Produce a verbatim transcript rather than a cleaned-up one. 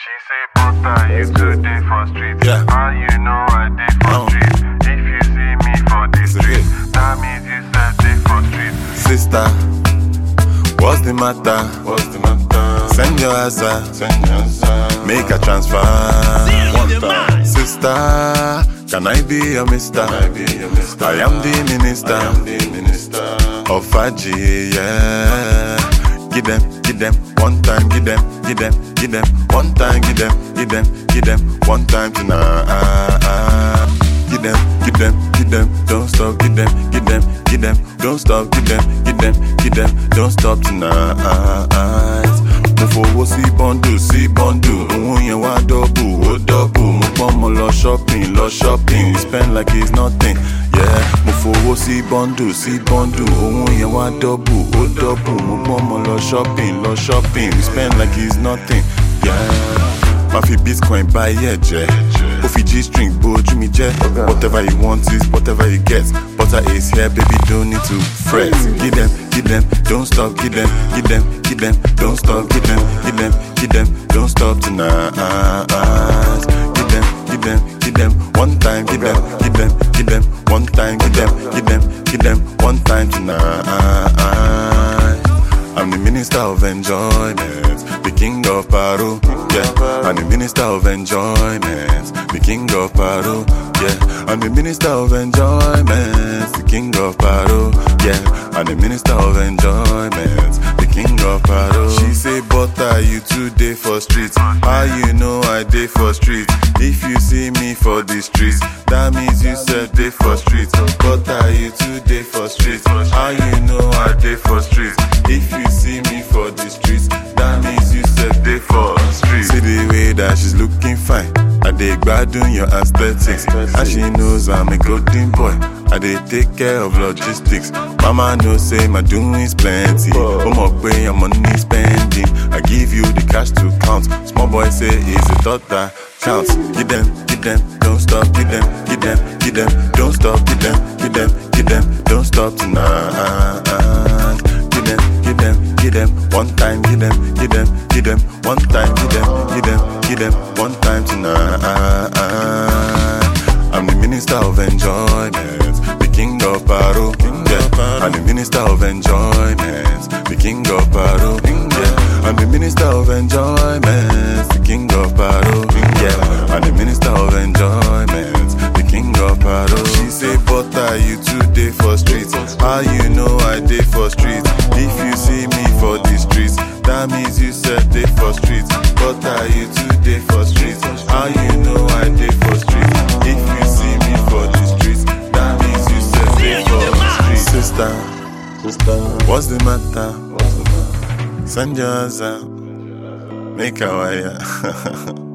She say, butter, you too dey for street. Yeah. How you know I dey for Oh. street? If you see me for the street, that means you said dey for street. Sister, what's the matter? What's the matter? Send your answer. Send your answer. Make a transfer. One time. Sister, can I be your mister? Can I be your mister? I am the minister. I am the minister of Faji, yeah. Give them, give them one time, give them, give them, give them one time, give them, give them, give them one time tonight. Give them, give them, give them, don't stop, give them, give them, give them, don't stop, give them, give them, give them, don't stop tonight. Mo fowó sí bọ́ndù, sí bọ́ndù, òun yẹn wá dọ́bù, ó dọ́bù. Mo pọ́n mo lọ shopping, lọ shopping, we spend like it's nothing. Yeah, mo fowó sí bọ́ndù, sí bọ́ndù, òun yẹn wá dọ́bù, ó dọ́bù. Mo pọ́n mo lọ shopping, lọ shopping, we spend like it's nothing. Yeah, ma fi bitcoin buy ẹ̀jẹ̀, ó fi G-string bójú mi jẹ́. Whatever you want is whatever you get. Butter is here, baby, don't need to fret. Give them, give them, don't stop, give them, give them, give them, don't stop, give them, give them, give them, don't stop tonight. Give them, give them, give them, one time, give them, give them, give them, one time, give them, give them, give them, one time tonight. I'm the minister of enjoyment, the king of Paro, yeah. I'm the minister of enjoyment, the king of Paro, yeah. I'm the minister of enjoyment, the king of Paro, yeah. I'm the minister of enjoyment, the king of Paro. She say, butter, you too dey for street. How you know I dey for street? If you see me for the streets, that means you said dey for street. Butter, you too dey for street. How you know I dey for street? If you see me for the streets, that means you said dey for street. See the way that she's looking fine. I dey gbadun your aesthetics, and she knows I'm a golden boy. I dey take care of logistics. Mama knows say my doing's plenty. Oh my way, I'm money spending. I give you the cash to count. Small boy say it's a thought that counts. Give them, give them, don't stop. Give them, give them, give them, don't stop. Give them, give them, give them, don't stop tonight. Give them, give them, give them one time. Give them, give them, give them one time. Give them, give them, give them one time tonight. I'm the minister of enjoyment, the king of Paro, yeah. I'm the minister of enjoyment, the king of Paro, yeah. I'm the minister of enjoyment, the king of Paro, yeah. I'm the minister of enjoyment, the king of Paro. She say, butter, you too dey for streets. How you know I dey for streets? If you see me for the streets, that means you said dey for streets. Butter, you too dey for streets. How you know I dey for streets? If you see me for the streets, that means you said dey for streets. Sister, sister, what's the matter? What's the matter? Send your answer. Make a wire.